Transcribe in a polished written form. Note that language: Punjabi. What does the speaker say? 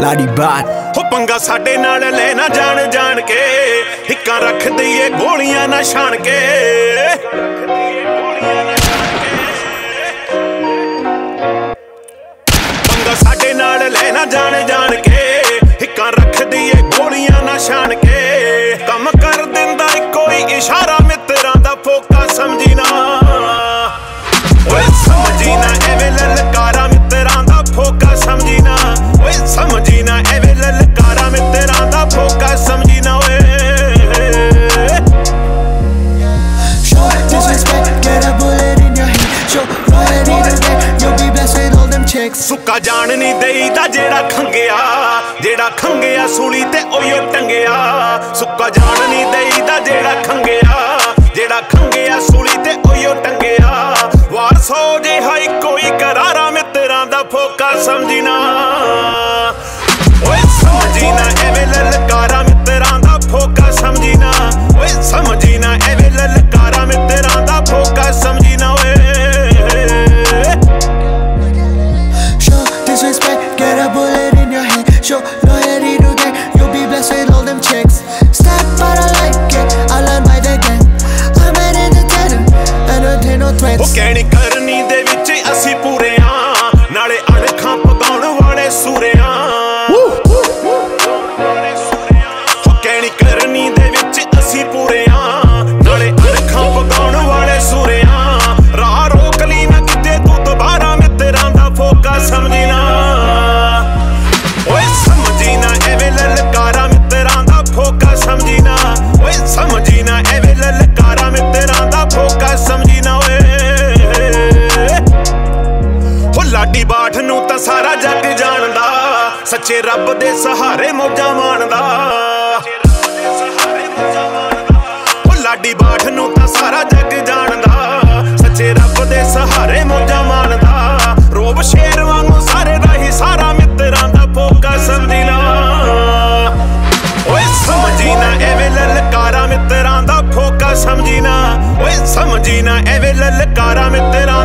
ਲਾੜੀ ਬਾਤ ਹੋ ਪੰਗਾ ਸਾਡੇ ਨਾਲ ਲੈ ਨਾ ਜਾਣ ਜਾਣ ਕੇ ਹਿੱਕਾਂ ਰੱਖ ਦਈਏ ਗੋਲੀਆਂ ਨਾ ਛਾਣ ਕੇ ਪੰਗਾ ਸਾਡੇ ਨਾਲ ਲੈ ਨਾ ਜਾਣ ਕੇ ਹਿੱਕਾਂ ਰੱਖ ਦਈਏ ਗੋਲੀਆਂ ਨਾ ਛਾਣ ਕੇ ਕੰਮ ਕਰ ਦਿੰਦਾ ਕੋਈ ਇਸ਼ਾਰਾ ਮਿੱਤਰਾਂ ਦਾ ਫੋਕਾ ਸਮਝੀ ਨਾ ਓਏ ਸਮਝੀ ਨਾ ਐਵੇਂ ਲਲਕਾਰਾ ਮਿੱਤਰਾਂ ਦਾ ਫੋਕਾ ਸਮਝੀ ਨਾ ਓਏ ਸਮਝੀ ਨਾ ਐਵੇਂ ਲਲਕਾਰਾ ਮਿੱਤਰਾਂ ਦਾ ਫੋਕਾ ਸਮਝੀ ਨਾ ਓਏ Show disrespect, get a bullet in your head. Show loyalty to that, you'll be blessed with all them chicks. ਸੁੱਕਾ ਜਾਣ ਨਹੀਂ ਦੇਈਦਾ ਜਿਹੜਾ ਖੰਗਿਆ ਸੂਲੀ ਤੇ ਓਯੋ ਟੰਗਿਆ ਸੁੱਕਾ ਜਾਣ ਨਹੀਂ ਦੇਈਦਾ ਜਿਹੜਾ ਖੰਗਿਆ ਸੂਲੀ ਤੇ ਓਯੋ ਟੰਗਿਆ ਵਾਰ ਸੋ ਜਿਹਾ ਕੋਈ ਕਰਾਰਾ ਮਿੱਤਰਾਂ ਦਾ ਫੋਕਾ ਸਮਝੀ ਨਾ ਓਏ ਸਮਝੀ ਨਾ ਐਵੇਂ ਲਲਕਾਰਾ ਮਿੱਤਰਾਂ ਦਾ ਫੋਕਾ ਸਮਝੀ ਨਾ ਓਏ ਸਮਝੀ ਨਾ ਐਵੇਂ ਲਲਕਾਰਾ ਮਿੱਤਰਾਂ ਦਾ ਫੋਕਾ ਸਮਝੀ ਨਾ ਓਏ Show disrespect, get a bullet in your head. Show loyalty to that, you'll be blessed with all them chicks. Step but I like it, I learn by the gang. I'm an entertainer, and no threats. ਉਹ ਕਹਿਣੀ ਕਰਨੀ ਦੇ ਵਿੱਚ ਅਸੀਂ ਪੂਰੇ ਆਂ ਨਾਲੇ ਅਣਖਾਂ ਪਕਾਉਣ ਵਾਲੇ ਸੂਰੇ ਆਂ ਉਹ ਕਹਿਣੀ ਕਰਨੀ ਦੇ ਵਿੱਚ ਅਸੀਂ ਪੂਰੇ ਆਂ ਨਾਲੇ ਅਣਖਾਂ ਪਕਾਉਣ ਵਾਲੇ ਸੂਰੇ ਆਂ ਰਾਹ ਰੋਕ ਲਈ ਨਾ ਕਿਤੇ ਤੂੰ ਦੁਬਾਰਾ ਮਿੱਤਰਾਂ ਦਾ ਫੋਕਾ ਸਮਝੀ ਨਾ ਓਏ ਸਮਝੀ ਨਾ ਐਵੇਂ ਲਲਕਾਰਾ ਮਿੱਤਰਾਂ ਦਾ ਫੋਕਾ ਸਮਝੀ ਨਾ ਓਏ ਸਮਝੀ ਨਾ ਐਵੇਂ ਲਲਕਾਰਾ ਮਿੱਤਰਾਂ ਦਾ ਫੋਕਾ ਸਮਝੀ ਨਾ ਓਏ ਹੋ ਲਾਡੀ ਬਾਠ ਨੂੰ ਤਾਂ ਸਾਰਾ ਜੱਗ ਜਾਣਦਾ ਸੱਚੇ ਰੱਬ ਦੇ ਸਹਾਰੇ ਮੌਜਾਂ ਮਾਣਦਾ ਹੋ ਲਾਡੀ ਬਾਠ ਨੂੰ ਤਾਂ ਸਾਰਾ ਜੱਗ ਜਾਣਦਾ ਸੱਚੇ ਰੱਬ ਦੇ ਸਹਾਰੇ ਮੌਜਾਂ ਮਾਣਦਾ ਰੋਬ ਸ਼ੇਰ ਵਾਂਗੂ ਸਾਰੇ ਦਾ ਹੀ ਸਾਰਾ ਮਿੱਤਰਾਂ ਦਾ ਫੋਕਾ ਸਮਝੀ ਨਾ ਓਏ ਸਮਝੀ ਨਾ ਐਵੇਂ ਲਲਕਾਰਾ ਮਿੱਤਰਾਂ ਦਾ ਫੋਕਾ ਸਮਝੀ ਨਾ ਓਏ ਸਮਝੀ ਨਾ ਐਵੇਂ ਲਲਕਾਰਾ ਮਿੱਤਰਾਂ